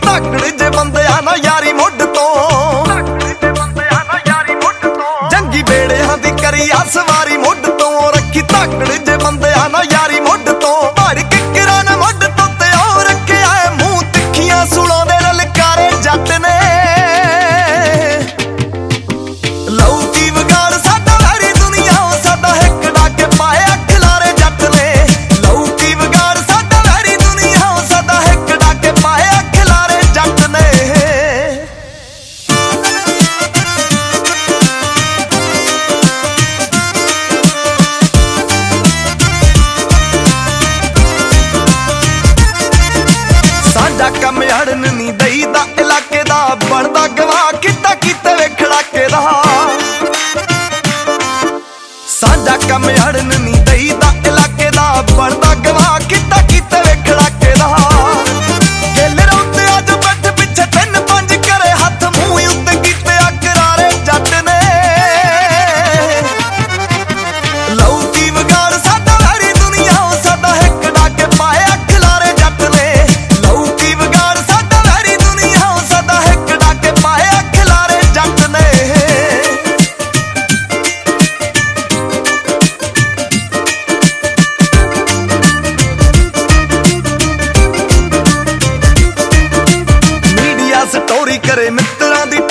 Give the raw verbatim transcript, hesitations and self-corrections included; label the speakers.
Speaker 1: ਧਾਕੜ ਜੇ ਬੰਦਿਆਂ ਨਾ ਯਾਰੀ ਮੁੱਢ ਤੋਂ, ਜੰਗੀ ਬੇੜਿਆਂ ਦੀ ਕਰੀ ਆ ਸਵਾਰੀ ਮੁੱਢ ਤੋਂ, ਰੱਖੀ ਧਾਕੜ ਜੇ ਬੰਦਿਆਂ ਨਾ ਯਾਰੀ ਮੁੱਢ ਤੋਂ। ਭੜ ਕਿੱਕਰਾਂ ਨੇ ਮੁੱਢ ਤੋਂ ਤੇ ਉਹ ਰੱਖਿਆ ਮੂੰਹ ਤਿੱਖੀਆਂ ਸੁਣਾਂ ਦੇ ਲਲਕਾਰੇ ਜੱਟ ਨੇ। ਲਊ ਕੀ ਵਿਗਾੜ ਸਾਡਾ ਵੈਰੀ ਦੁਨੀਆ, ਸਾਡਾ ਹਿੱਕ ਡਾਕੇ ਪਾਇਆ ਖਿਲਾਰੇ ਜੱਟ ਨੇ। ਲਊ ਕੀ ਵਿਗਾੜ ਸਾਡਾ ਵੈਰੀ ਦੁਨੀਆ, ਸਾਡਾ ਹਿੱਕ ਡਾਕੇ ਪਾਇਆ ਖਿਲਾਰੇ ਜੱਟ ਨੇ। ਸਾਡਾ ਕੰਮ ਅੜਨ ਨੀ ਦਈਦਾ ਇਲਾਕੇ ਦਾ, ਬਣਦਾ ਗਵਾਹ ਕੀਤਾ ਕੀਤੇ ਵੇ ਖੜਾਕੇ ਦਾ। ਸਾਡਾ ਕੰਮ ਅੜਨ ਨੀ ਦਈਦਾ ਇਲਾਕੇ ਦਾ, ਬਣਦਾ ਗਵਾਹ ਕੀਤਾ ਕੀਤੇ ਵੇ ਖੜਾਕੇ ਦਾ। ਗਿੱਲ ਰੌਂਦੇ ਅੱਜ ਬੱਠ ਪਿੱਛੇ ਤਿੰਨ ਪੰਜ ਕਰੇ ਹੱਥ ਮੂੰਹ ਉੱਤੇ ਕੀਤੇ ਆ ਕਰਾਰੇ ਜੱਟ ਨੇ। ਲਊ ਕੀ ਵਿਗਾੜ ਸਾਡਾ ਵੈਰੀ ਦੁਨੀਆ, ਸਾਡਾ ਹਿੱਕ ਡਾਕੇ ਪਾਇਆ ਖਿਲਾਰੇ ਜੱਟ ਨੇ। ਲਊ ਕੀ ਵਿਗਾੜ ਸਾਡਾ ਵੈਰੀ ਦੁਨੀਆ, ਸਾਡਾ ਹਿੱਕ ਡਾਕੇ ਪਾਇਆ ਖਿਲਾਰੇ ਜੱਟ ਨੇ। ਮੀਡੀਆ ਸਟੋਰੀ ਕਰੇ ਮਿੱਤਰਾਂ ਦੀ